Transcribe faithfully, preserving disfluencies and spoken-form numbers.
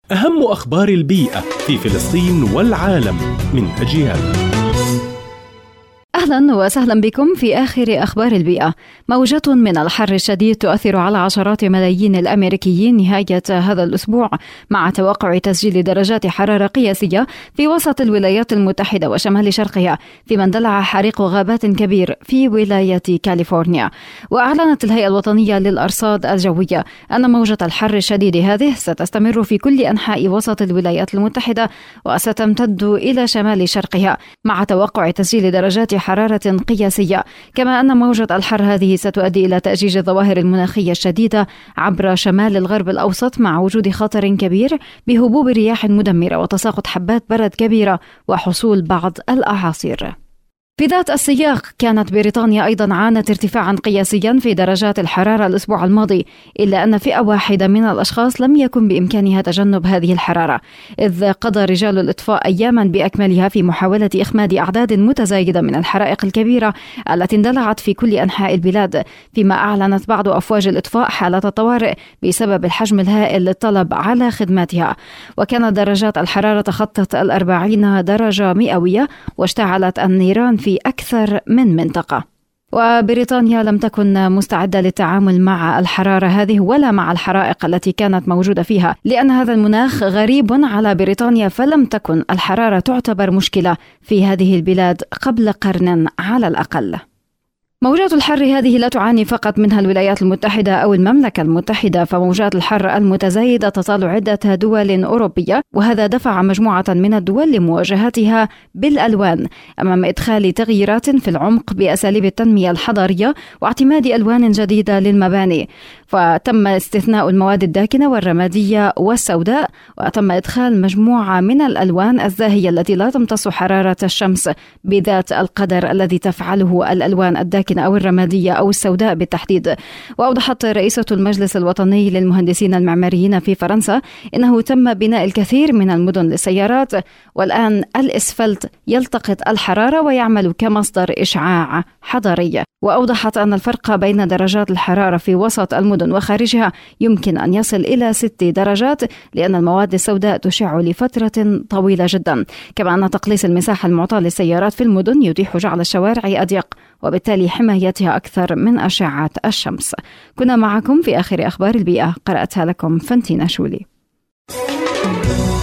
أهم أخبار البيئة في فلسطين والعالم من أجيال. أهلا وسهلا بكم في آخر أخبار البيئة. موجة من الحر الشديد تؤثر على عشرات ملايين الأمريكيين نهاية هذا الأسبوع، مع توقع تسجيل درجات حرارة قياسية في وسط الولايات المتحدة وشمال شرقها، فيما اندلع حريق غابات كبير في ولاية كاليفورنيا. وأعلنت الهيئة الوطنية للأرصاد الجوية أن موجة الحر الشديد هذه ستستمر في كل أنحاء وسط الولايات المتحدة وستمتد إلى شمال شرقها، مع توقع تسجيل درجات حرارة قياسية. كما أن موجة الحر هذه ستؤدي إلى تأجيج الظواهر المناخية الشديدة عبر شمال الغرب الأوسط، مع وجود خطر كبير بهبوب رياح مدمرة وتساقط حبات برد كبيرة وحصول بعض الأعاصير. في ذات السياق، كانت بريطانيا أيضا عانت ارتفاعا قياسيا في درجات الحرارة الأسبوع الماضي، إلا أن فئة واحدة من الأشخاص لم يكن بإمكانها تجنب هذه الحرارة، إذ قضى رجال الإطفاء أياما بأكملها في محاولة إخماد أعداد متزايدة من الحرائق الكبيرة التي اندلعت في كل أنحاء البلاد، فيما أعلنت بعض أفواج الإطفاء حالة طوارئ بسبب الحجم الهائل للطلب على خدماتها. وكانت درجات الحرارة تخطت الأربعين درجة مئوية، واشتعلت النيران في أكثر من منطقة. وبريطانيا لم تكن مستعدة للتعامل مع الحرارة هذه ولا مع الحرائق التي كانت موجودة فيها، لأن هذا المناخ غريب على بريطانيا، فلم تكن الحرارة تعتبر مشكلة في هذه البلاد قبل قرن على الأقل. موجات الحر هذه لا تعاني فقط منها الولايات المتحدة أو المملكة المتحدة، فموجات الحر المتزايدة تطال عدة دول أوروبية، وهذا دفع مجموعة من الدول لمواجهتها بالألوان أمام إدخال تغييرات في العمق بأساليب التنمية الحضرية واعتماد ألوان جديدة للمباني. فتم استثناء المواد الداكنة والرمادية والسوداء، وتم إدخال مجموعة من الألوان الزاهية التي لا تمتص حرارة الشمس بذات القدر الذي تفعله الألوان الداكنة أو الرمادية أو السوداء بالتحديد. وأوضحت رئيسة المجلس الوطني للمهندسين المعماريين في فرنسا إنه تم بناء الكثير من المدن للسيارات، والآن الإسفلت يلتقط الحرارة ويعمل كمصدر إشعاع حضري. وأوضحت أن الفرق بين درجات الحرارة في وسط المدن وخارجها يمكن أن يصل إلى ست درجات، لأن المواد السوداء تشع لفترة طويلة جدا. كما أن تقليص المساحة المعطاة للسيارات في المدن يتيح جعل الشوارع أضيق، وبالتالي حمايتها أكثر من أشعة الشمس. كنا معكم في آخر أخبار البيئة، قرأتها لكم فانتينا شولي.